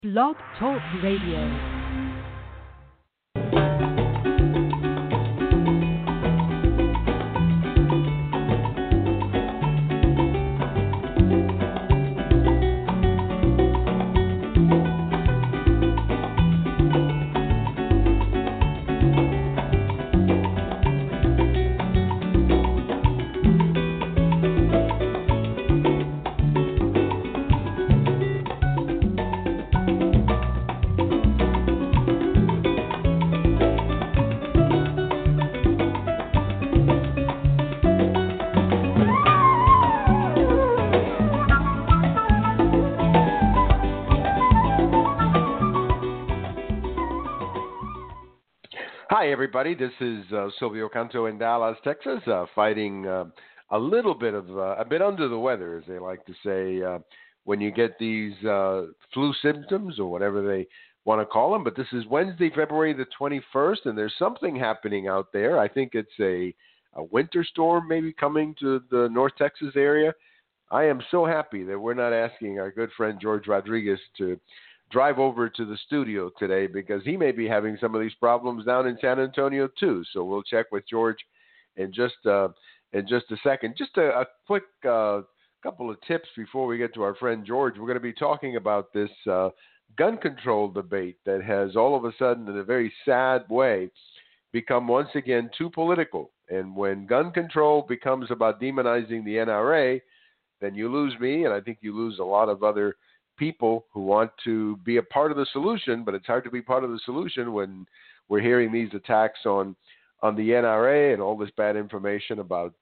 Blog Talk Radio. Hi, everybody. This is Silvio Canto in Dallas, Texas, fighting a little bit of a bit under the weather, as they like to say, when you get these flu symptoms or whatever they want to call them. But this is Wednesday, February the 21st, and there's something happening out there. I think it's a winter storm maybe coming to the North Texas area. I am so happy that we're not asking our good friend George Rodriguez to drive over to the studio today, because he may be having some of these problems down in San Antonio too. So we'll check with George in just a second. Just a quick couple of tips before we get to our friend George. We're going to be talking about this gun control debate that has all of a sudden, in a very sad way, become once again too political. And when gun control becomes about demonizing the NRA, then you lose me, and I think you lose a lot of other people who want to be a part of the solution. But it's hard to be part of the solution when we're hearing these attacks on the NRA and all this bad information about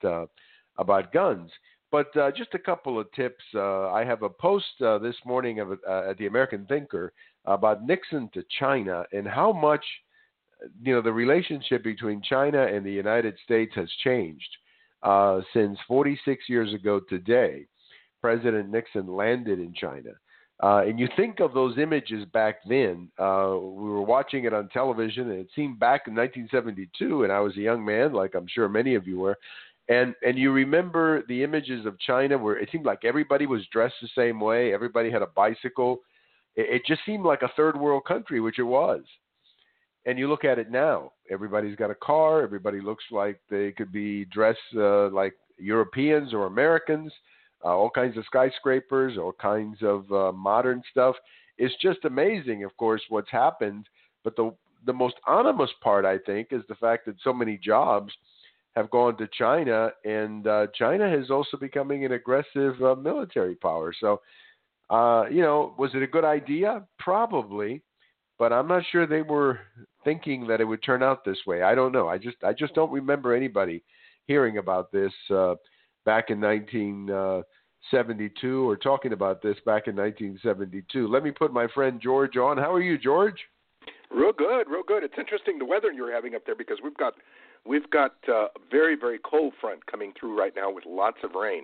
guns. But just a couple of tips. I have a post this morning at the American Thinker about Nixon to China and how much the relationship between China and the United States has changed since 46 years ago today. President Nixon landed in China. And you think of those images back then. We were watching it on television, and it seemed back in 1972, and I was a young man, like I'm sure many of you were. And you remember the images of China where it seemed like everybody was dressed the same way. Everybody had a bicycle. It just seemed like a third world country, which it was. And you look at it now. Everybody's got a car. Everybody looks like they could be dressed like Europeans or Americans. All kinds of skyscrapers, all kinds of modern stuff. It's just amazing, of course, what's happened. But the most ominous part, I think, is the fact that so many jobs have gone to China, and China is also becoming an aggressive military power. So, was it a good idea? Probably, but I'm not sure they were thinking that it would turn out this way. I don't know. I just don't remember anybody hearing about this back in 1972, or talking about this back in 1972. Let me put my friend George on. How are you, George? Real good. It's interesting the weather you're having up there, because we've got a very, very cold front coming through right now with lots of rain.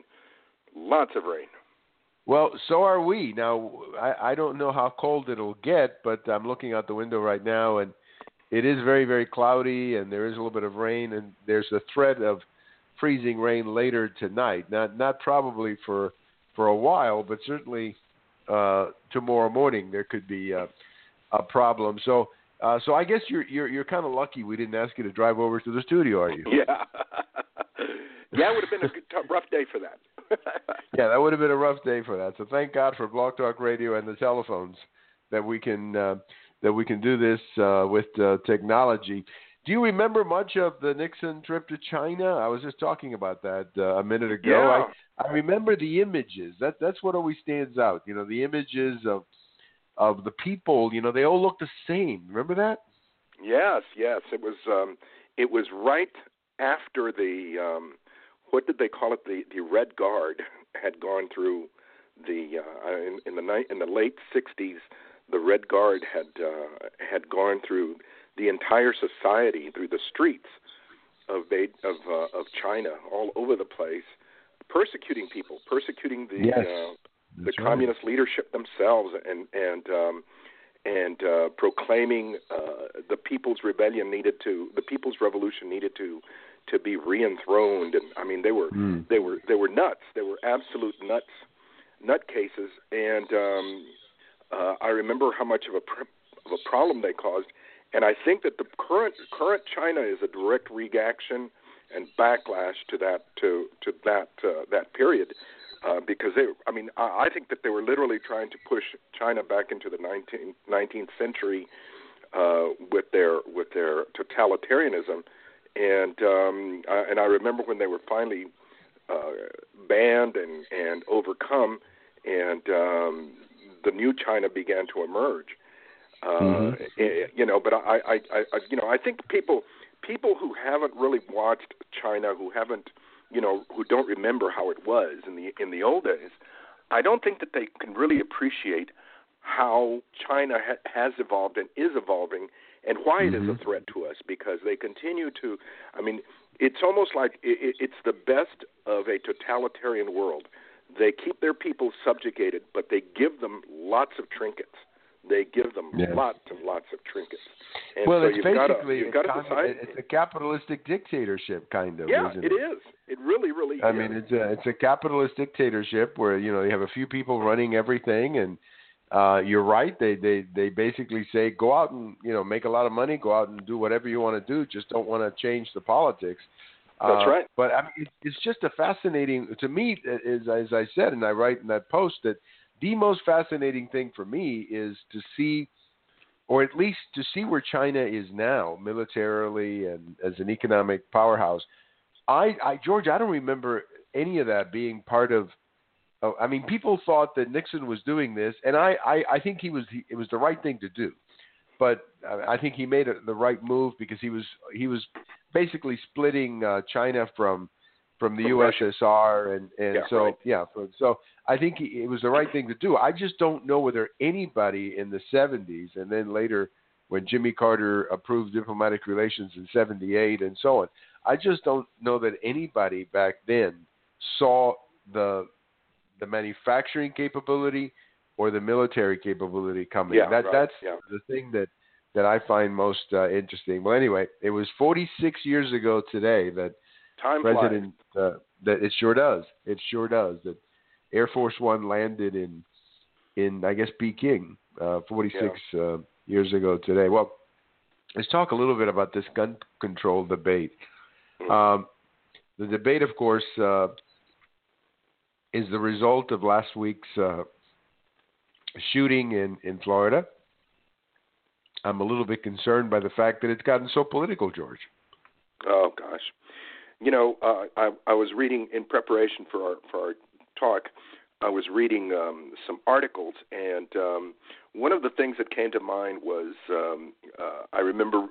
Well, so are we. Now, I don't know how cold it'll get, but I'm looking out the window right now, and it is very, very cloudy, and there is a little bit of rain, and there's a threat of freezing rain later tonight. Not probably for a while, but certainly tomorrow morning there could be a problem. So I guess you're kind of lucky we didn't ask you to drive over to the studio, are you? Yeah. Yeah, it would have been a rough day for that. Yeah, that would have been a rough day for that. So thank God for Blog Talk Radio and the telephones that we can do this with technology. Do you remember much of the Nixon trip to China? I was just talking about that a minute ago. Yeah. I remember the images. That's what always stands out. The images of the people. They all look the same. Remember that? Yes. It was right after the what did they call it? The Red Guard had gone through the in the late '60s. The Red Guard had gone through the entire society, through the streets of China, all over the place, persecuting people, persecuting the communist leadership themselves, and proclaiming the people's revolution needed to be re-enthroned. And I mean, they were nuts. They were absolute nutcases. And I remember how much of a problem they caused, and I think that the current China is a direct reaction and backlash to that period, because I think that they were literally trying to push China back into the 19th century with their totalitarianism, and I remember when they were finally banned and overcome, and the new China began to emerge. But I think people who haven't really watched China, who don't remember how it was in the old days, I don't think that they can really appreciate how China has evolved and is evolving, and why it is a threat to us, because they continue to. I mean, it's almost like it's the best of a totalitarian world. They keep their people subjugated, but they give them lots of trinkets. They give them lots and lots of trinkets. And well, so it's basically it's a capitalistic dictatorship, kind of. Yeah, isn't it is. It really, really I is. mean, it's a capitalist dictatorship where you have a few people running everything, and you're right. They basically say go out and make a lot of money, go out and do whatever you want to do. Just don't want to change the politics. That's right. But I mean, it's just a fascinating to me. As I said, and I write in that post that the most fascinating thing for me is to see, or at least to see where China is now militarily and as an economic powerhouse. George, I don't remember any of that being part of. I mean, people thought that Nixon was doing this, and I think it was the right thing to do. But I think he made the right move because he was basically splitting China from the USSR, so I think it was the right thing to do. I just don't know whether anybody in the 70s and then later when Jimmy Carter approved diplomatic relations in 78 and so on, I just don't know that anybody back then saw the manufacturing capability or the military capability coming. That's the thing that I find most interesting. Well, anyway, it was 46 years ago today that Time President that it sure does that Air Force One landed in I guess Peking 46 years ago today. Well, let's talk a little bit about this gun control debate. The debate, of course, is the result of last week's shooting in Florida. I'm a little bit concerned by the fact that it's gotten so political, George. Oh gosh, I was reading in preparation for our talk. I was reading some articles, and one of the things that came to mind was I remember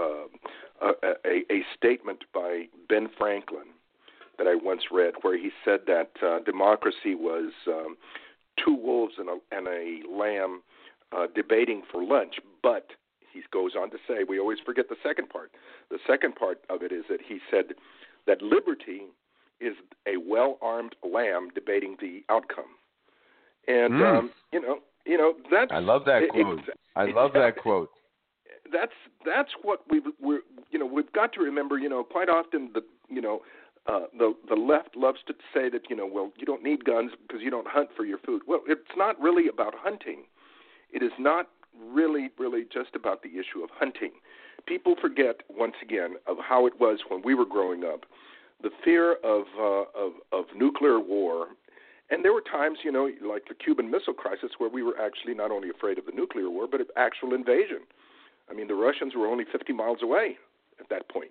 a statement by Ben Franklin that I once read, where he said that democracy was two wolves and a lamb debating for lunch. But he goes on to say, we always forget the second part. The second part of it is that he said that liberty is a well-armed lamb debating the outcome. And that's. I love that quote. I love that quote. That's what we've got to remember. Quite often the left loves to say that you don't need guns because you don't hunt for your food. Well, it's not really about hunting. It is not really just about the issue of hunting. People forget once again of how it was when we were growing up. The fear of nuclear war, and there were times like the Cuban Missile Crisis where we were actually not only afraid of the nuclear war but of actual invasion. I mean, the Russians were only 50 miles away at that point.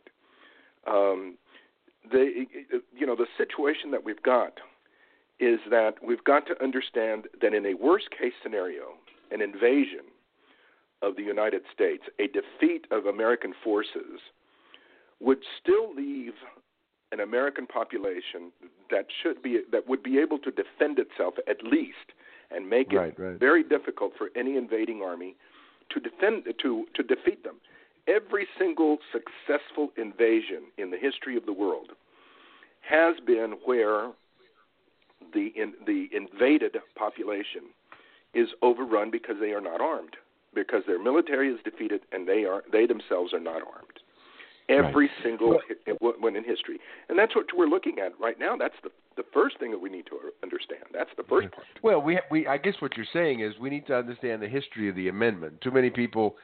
The situation that we've got is that we've got to understand that in a worst-case scenario, an invasion of the United States, a defeat of American forces, would still leave an American population that would be able to defend itself at least, and make it very difficult for any invading army to defeat them. Every single successful invasion in the history of the world has been where the invaded population is overrun because they are not armed, because their military is defeated and they themselves are not armed. Every single one in history, and that's what we're looking at right now. That's the first thing that we need to understand. That's the first part. Well, we I guess what you're saying is we need to understand the history of the amendment. Too many people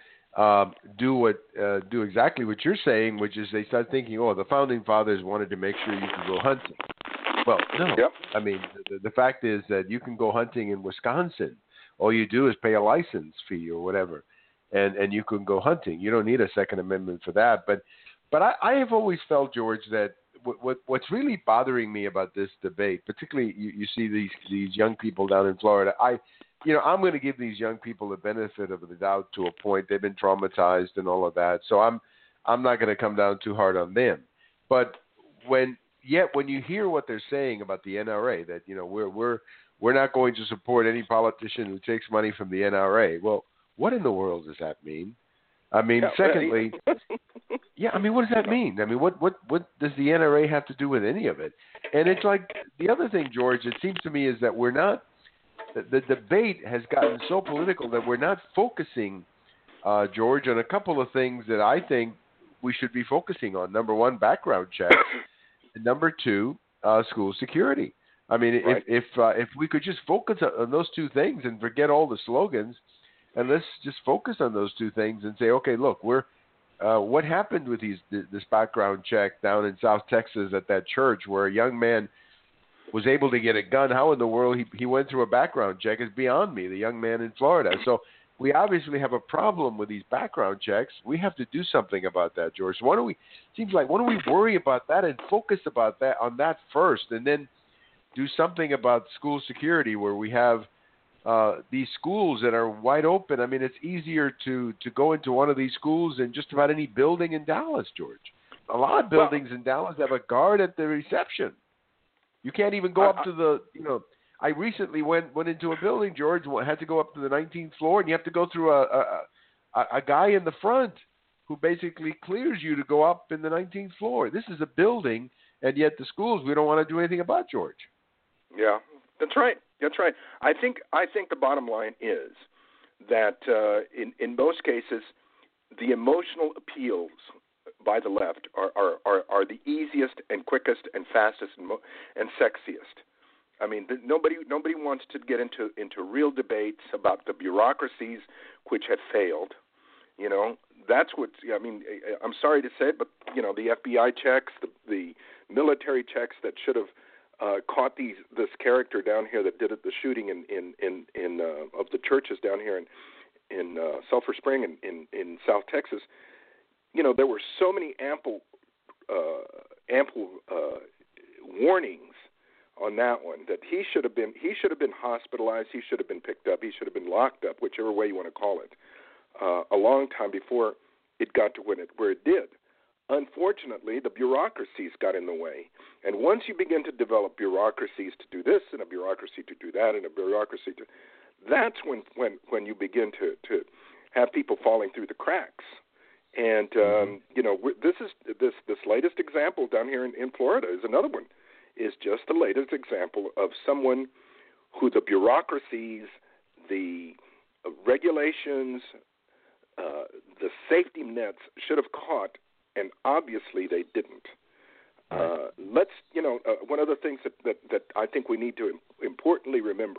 do exactly what you're saying, which is they start thinking, oh, the founding fathers wanted to make sure you could go hunting. Well, no. Yep. I mean, the fact is that you can go hunting in Wisconsin. All you do is pay a license fee or whatever, and you can go hunting. You don't need a Second Amendment for that. But I have always felt, George, that what's really bothering me about this debate, particularly you see these young people down in Florida. I'm going to give these young people the benefit of the doubt to a point. They've been traumatized and all of that, so I'm not going to come down too hard on them. But when you hear what they're saying about the NRA, that we're not going to support any politician who takes money from the NRA. Well, what in the world does that mean? I mean, secondly, what does that mean? I mean, what does the NRA have to do with any of it? And it's like the other thing, George, it seems to me is that the debate has gotten so political that we're not focusing, George, on a couple of things that I think we should be focusing on. Number one, background checks. And number two, school security. I mean, right. if we could just focus on those two things and forget all the slogans, and let's just focus on those two things and say, okay, look, what happened with this background check down in South Texas at that church where a young man was able to get a gun? How in the world he went through a background check is beyond me, the young man in Florida. So we obviously have a problem with these background checks. We have to do something about that, George. So why don't we worry about that and focus on that first, and then do something about school security where we have these schools that are wide open. I mean, it's easier to go into one of these schools than just about any building in Dallas, George. A lot of buildings in Dallas have a guard at the reception. You can't even go up to the, I recently went into a building, George, had to go up to the 19th floor, and you have to go through a guy in the front who basically clears you to go up in the 19th floor. This is a building, and yet the schools we don't want to do anything about, George. Yeah, that's right. That's right. I think the bottom line is that in most cases, the emotional appeals by the left are the easiest and quickest and fastest and sexiest. I mean, nobody wants to get into real debates about the bureaucracies which have failed. That's what I mean. I'm sorry to say it, but the FBI checks, the military checks that should have caught this character down here that did the shooting in of the churches down here in Sulphur Spring in South Texas. There were so many ample warnings on that one that he should have been hospitalized. He should have been picked up. He should have been locked up, whichever way you want to call it, a long time before it got to where it did. Unfortunately, the bureaucracies got in the way. And once you begin to develop bureaucracies to do this and a bureaucracy to do that and a bureaucracy to – that's when you begin to have people falling through the cracks. And, this latest example down here in Florida is another one, is just the latest example of someone who the bureaucracies, the regulations, the safety nets should have caught, and obviously they didn't. One of the things that I think we need to importantly remember,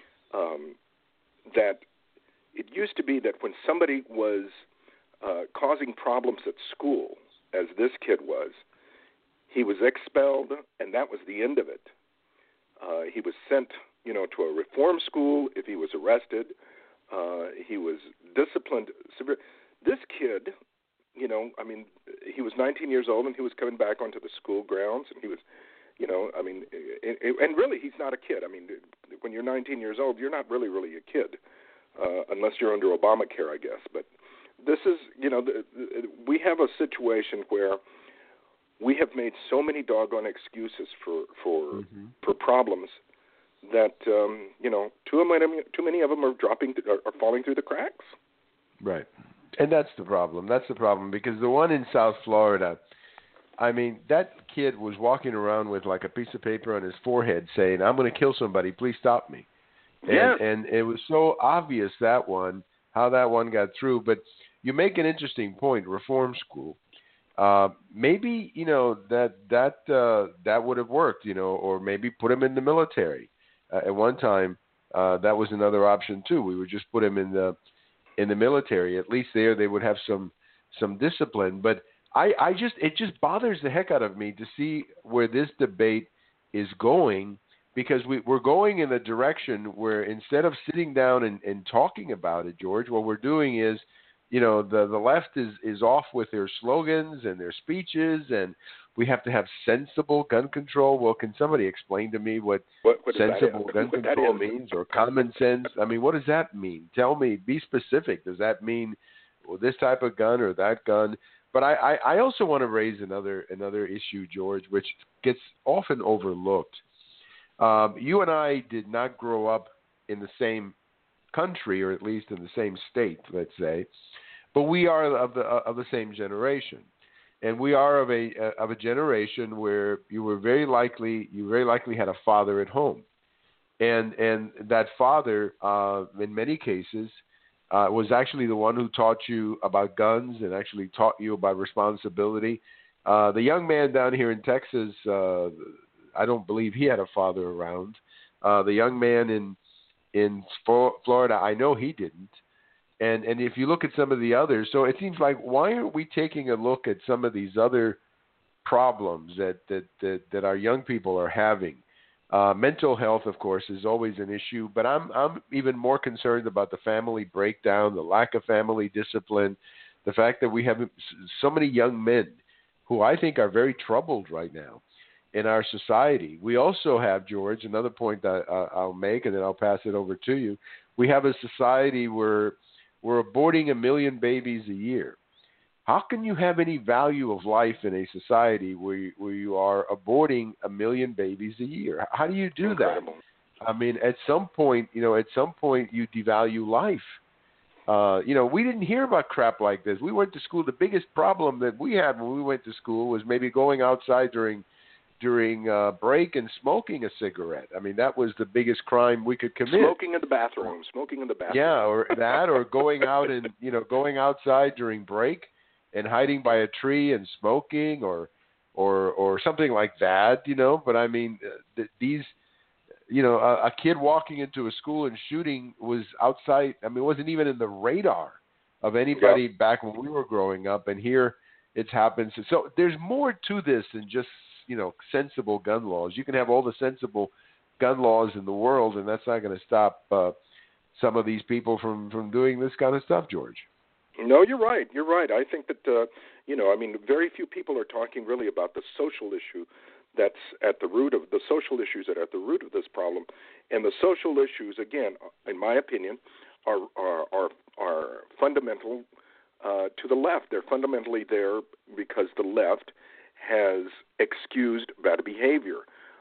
that it used to be that when somebody was causing problems at school, as this kid was, he was expelled, and that was the end of it. He was sent, to a reform school. If he was arrested, he was disciplined severe. This kid, he was 19 years old, and he was coming back onto the school grounds, and he was, and really he's not a kid. I mean, when you're 19 years old, you're not really a kid, unless you're under Obamacare, I guess. But this is, we have a situation where we have made so many doggone excuses for problems that too many of them are falling through the cracks. Right, and that's the problem. That's the problem, because the one in South Florida, I mean, that kid was walking around with like a piece of paper on his forehead saying, "I'm going to kill somebody. Please stop me." And it was so obvious how that one got through. But you make an interesting point. Reform school. maybe that would have worked, or maybe put him in the military. At one time, that was another option too. We would just put him in the military. At least there they would have some discipline. But it just bothers the heck out of me to see where this debate is going, because we're going in a direction where instead of sitting down and talking about it, George, what we're doing is, the left is off with their slogans and their speeches, and we have to have sensible gun control. Well, can somebody explain to me what sensible gun control means, or common sense? I mean, what does that mean? Tell me, be specific. Does that mean this type of gun or that gun? But I also want to raise another issue, George, which gets often overlooked. You and I did not grow up in the same country, or at least in the same state, let's say, but we are of the same generation, and we are of a generation where you very likely had a father at home, and that father, in many cases, was actually the one who taught you about guns and actually taught you about responsibility. The young man down here in Texas, I don't believe he had a father around. The young man in Florida, I know he didn't. And if you look at some of the others, so it seems like, why aren't we taking a look at some of these other problems that our young people are having? Mental health, of course, is always an issue, but I'm even more concerned about the family breakdown, the lack of family discipline, the fact that we have so many young men who I think are very troubled right now in our society. We also have, George, another point that I'll make, and then I'll pass it over to you. We have a society where we're aborting 1 million babies a year. How can you have any value of life in a society where you are aborting 1 million babies a year? How do you do Incredible. that? I mean, at some point you devalue life. We didn't hear about crap like this. We went to school. The biggest problem that we had when we went to school was maybe going outside during break and smoking a cigarette. I mean, that was the biggest crime we could commit. Smoking in the bathroom. Yeah, or that, or going out and going outside during break and hiding by a tree and smoking, or something like that. But I mean, these, a kid walking into a school and shooting was outside. I mean, it wasn't even in the radar of anybody back when we were growing up, and here it's happened. So there's more to this than just sensible gun laws. You can have all the sensible gun laws in the world, and that's not going to stop some of these people from doing this kind of stuff, George. No, you're right. I think that, very few people are talking really about the social issue that's at the root of the social issues that are at the root of this problem. And the social issues, again, in my opinion, are fundamental to the left. They're fundamentally there because the left has excused bad behavior.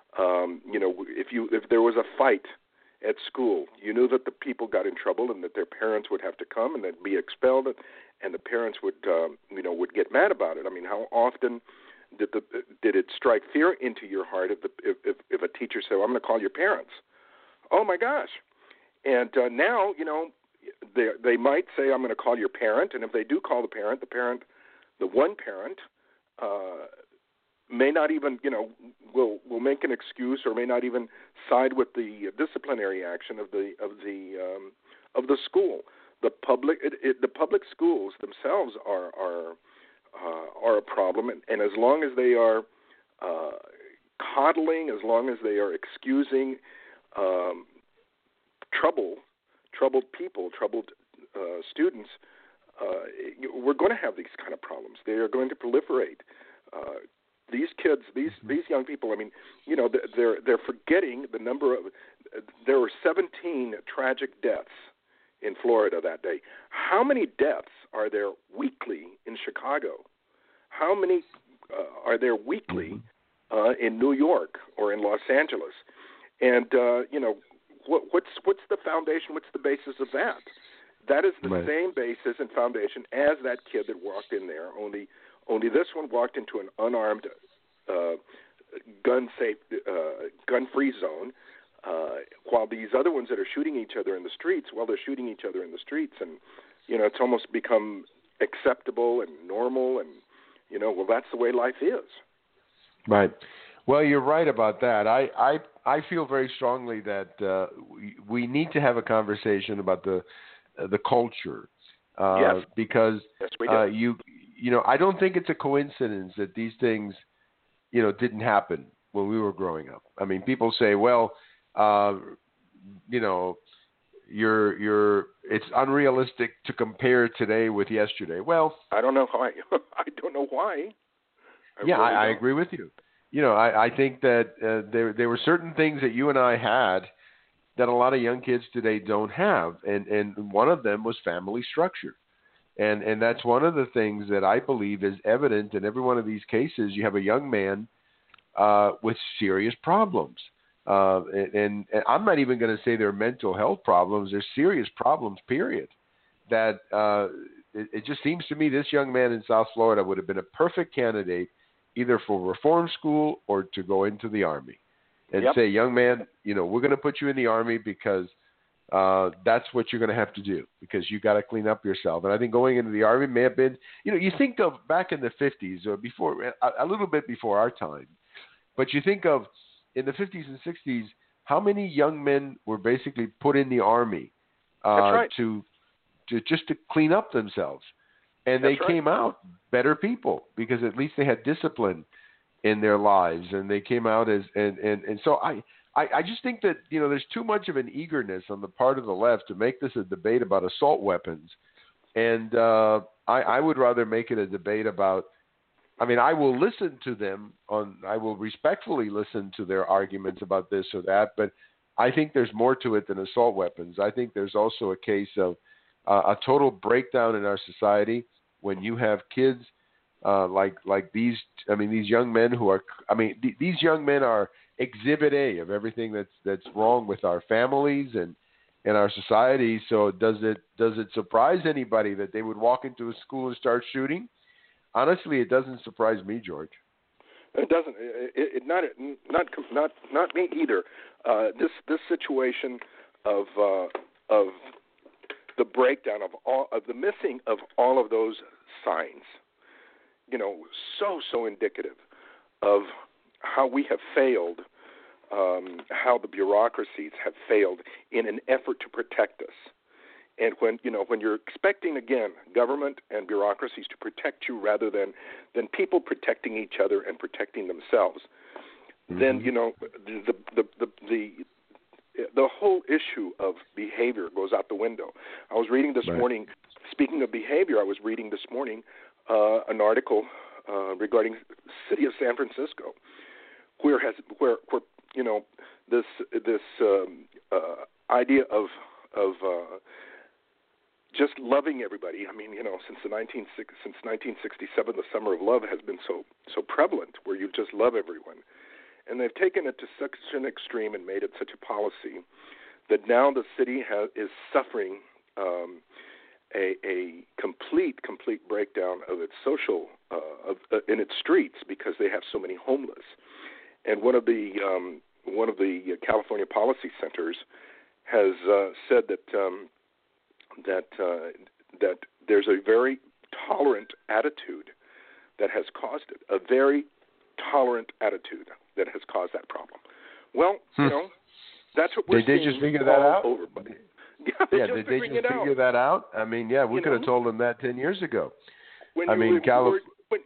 If there was a fight at school, you knew that the people got in trouble and that their parents would have to come and they'd be expelled, and the parents would get mad about it. I mean, how often did it strike fear into your heart if a teacher said, well, "I'm going to call your parents"? Oh my gosh! And now they might say, "I'm going to call your parent," and if they do call the one parent may not even, will make an excuse, or may not even side with the disciplinary action of the school. The public schools themselves are a problem, and as long as they are coddling, as long as they are excusing troubled people, troubled students, we're going to have these kind of problems. They are going to proliferate. These kids, these young people, I mean, they're forgetting the number of. There were 17 tragic deaths in Florida that day. How many deaths are there weekly in Chicago? How many are there weekly in New York or in Los Angeles? And what's the foundation? What's the basis of that? That is the same basis and foundation as that kid that walked in there. Only this one walked into an unarmed, gun-free zone, while these other ones that are shooting each other in the streets, they're shooting each other in the streets, and it's almost become acceptable and normal, and well, that's the way life is. Right. Well, you're right about that. I feel very strongly that we need to have a conversation about the culture. Yes. Because Yes, we do. I don't think it's a coincidence that these things didn't happen when we were growing up. I mean, people say, well, it's unrealistic to compare today with yesterday. Well, I don't know why. I don't know why. I agree with you. I think that there were certain things that you and I had that a lot of young kids today don't have, and one of them was family structure. And that's one of the things that I believe is evident in every one of these cases. You have a young man with serious problems. And I'm not even going to say they're mental health problems. They're serious problems, period. That it just seems to me this young man in South Florida would have been a perfect candidate either for reform school or to go into the Army. And say, young man, we're going to put you in the Army because that's what you're going to have to do, because you got to clean up yourself. And I think going into the Army may have been, you think of back in the 50s or before, a little bit before our time, but you think of in the 50s and 60s, how many young men were basically put in the Army to clean up themselves. And they came out better people because at least they had discipline in their lives, and they came out as and so I just think that there's too much of an eagerness on the part of the left to make this a debate about assault weapons, and I would rather make it a debate about. I mean, I will listen to them I will respectfully listen to their arguments about this or that, but I think there's more to it than assault weapons. I think there's also a case of a total breakdown in our society when you have kids like these. I mean, these young men who are. I mean, these young men are exhibit A of everything that's wrong with our families and our society. So does it surprise anybody that they would walk into a school and start shooting? Honestly, it doesn't surprise me, George. It doesn't. Not me either. This situation of the breakdown of the missing of all of those signs, so indicative of how we have failed, how the bureaucracies have failed in an effort to protect us. And when you're expecting, again, government and bureaucracies to protect you rather than people protecting each other and protecting themselves, then the whole issue of behavior goes out the window. I was reading this morning. Speaking of behavior, I was reading this morning an article regarding the city of San Francisco, where this idea of just loving everybody. I mean, since 1967, the Summer of Love has been so prevalent, where you just love everyone. And they've taken it to such an extreme and made it such a policy that now the city is suffering a complete breakdown of its social in its streets because they have so many homeless. And one of the California policy centers has said that there's a very tolerant attitude that has caused it. A very tolerant attitude that has caused that problem. Well, that's what we're seeing. Did they just figure that out? Over, did they just figure that out? I mean, we could have told them that 10 years ago. When you reward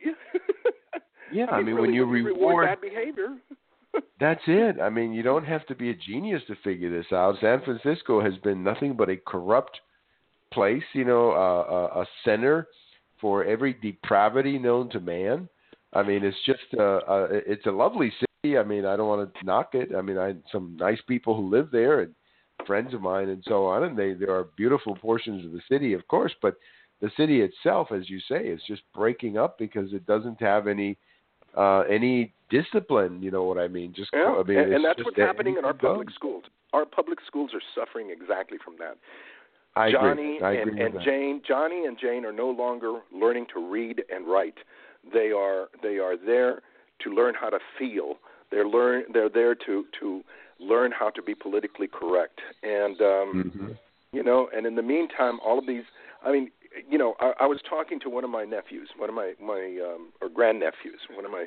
bad behavior. That's it. I mean, you don't have to be a genius to figure this out. San Francisco has been nothing but a corrupt place, a center for every depravity known to man. I mean, it's just it's a lovely city. I mean, I don't want to knock it. I mean, I had some nice people who live there and friends of mine and so on, and there are beautiful portions of the city, of course, but the city itself, as you say, is just breaking up because it doesn't have any discipline. You know what I mean? And that's what's happening in our public schools. Our public schools are suffering exactly from that. Johnny and Jane are no longer learning to read and write. They are there to learn how to feel. They're there to learn how to be politically correct. And and in the meantime, all of these. I mean, I was talking to one of my nephews, or grandnephews.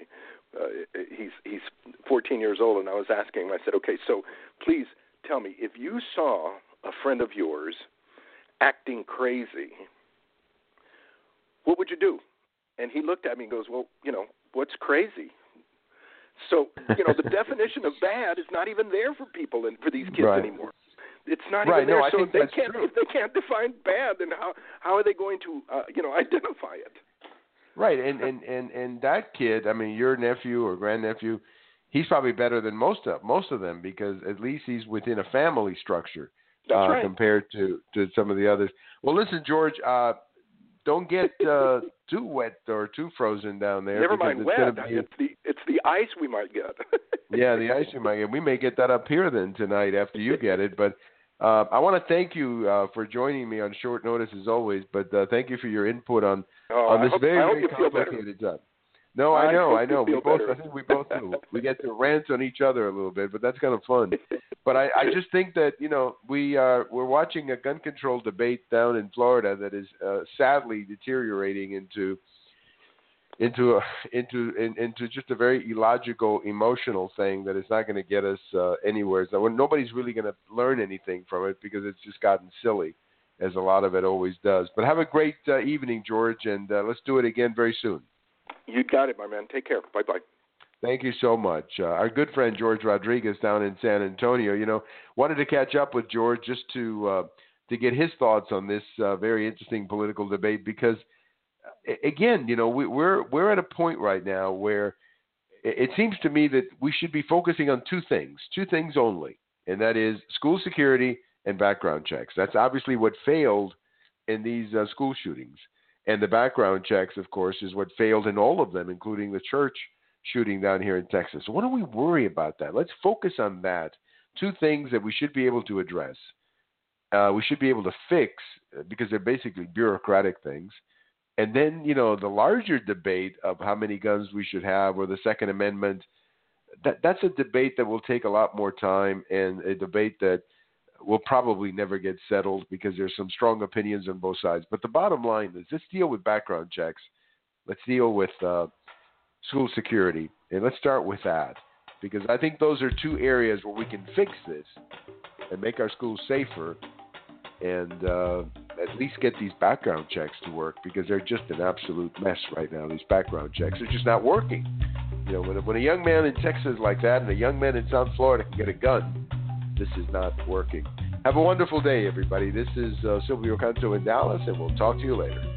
He's 14 years old, and I was asking him. I said, "Okay, so please tell me, if you saw a friend of yours acting crazy, what would you do?" And he looked at me and goes, "Well, what's crazy?" So, the definition of bad is not even there for people and for these kids anymore. It's not even there. So if they can't define bad, then how are they going to identify it? Right, and that kid, I mean, your nephew or grandnephew, he's probably better than most of them, because at least he's within a family structure. That's right. Compared to some of the others. Well, listen, George, don't get too wet or too frozen down there. Never mind wet. It's the ice we might get. Yeah, the ice we might get. We may get that up here then tonight after you get it. But I want to thank you for joining me on short notice as always. But thank you for your input on this very complicated job. No, I know. I think we both do. We get to rant on each other a little bit, but that's kind of fun. But I just think that we're watching a gun control debate down in Florida that is sadly deteriorating into just a very illogical, emotional thing that is not going to get us anywhere. So nobody's really going to learn anything from it, because it's just gotten silly, as a lot of it always does. But have a great evening, George, and let's do it again very soon. You got it, my man. Take care. Bye-bye. Thank you so much. Our good friend George Rodriguez down in San Antonio, wanted to catch up with George just to get his thoughts on this very interesting political debate, because, again, we're at a point right now where it seems to me that we should be focusing on two things only, and that is school security and background checks. That's obviously what failed in these school shootings. And the background checks, of course, is what failed in all of them, including the church shooting down here in Texas. So why don't we worry about that? Let's focus on that. Two things that we should be able to address. We should be able to fix, because they're basically bureaucratic things. And then, the larger debate of how many guns we should have, or the Second Amendment, that's a debate that will take a lot more time, and a debate that will probably never get settled, because there's some strong opinions on both sides. But the bottom line is, let's deal with background checks. Let's deal with school security. And let's start with that, because I think those are two areas where we can fix this and make our schools safer, and at least get these background checks to work, because they're just an absolute mess right now. These background checks are just not working. When a young man in Texas like that and a young man in South Florida can get a gun, this is not working. Have a wonderful day, everybody. This is Silvio Canto in Dallas, and we'll talk to you later.